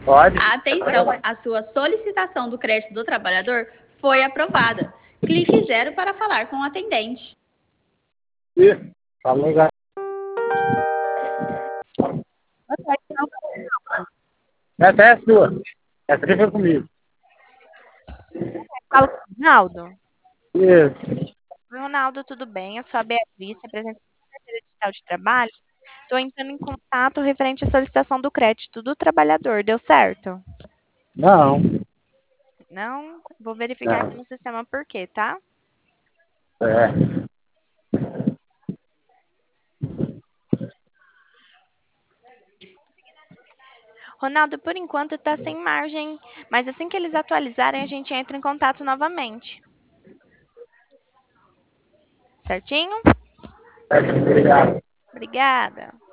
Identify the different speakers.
Speaker 1: Pode?
Speaker 2: Atenção, a sua solicitação do crédito do trabalhador foi aprovada. Clique 0 para falar com o atendente.
Speaker 1: Isso. Falou, já. Essa é a sua. Essa aqui foi comigo.
Speaker 3: Fala com o Ronaldo.
Speaker 1: Isso.
Speaker 3: Ronaldo, tudo bem? Eu sou a Beatriz, representante da carteira digital de trabalho. Estou entrando em contato referente à solicitação do crédito do trabalhador. Deu certo?
Speaker 1: Não.
Speaker 3: Não? Vou verificar aqui
Speaker 1: Não.
Speaker 3: no sistema por quê, tá?
Speaker 1: É.
Speaker 3: Ronaldo, por enquanto está sem margem, mas assim que eles atualizarem, a gente entra em contato novamente. Certinho?
Speaker 1: Obrigado.
Speaker 3: Obrigada.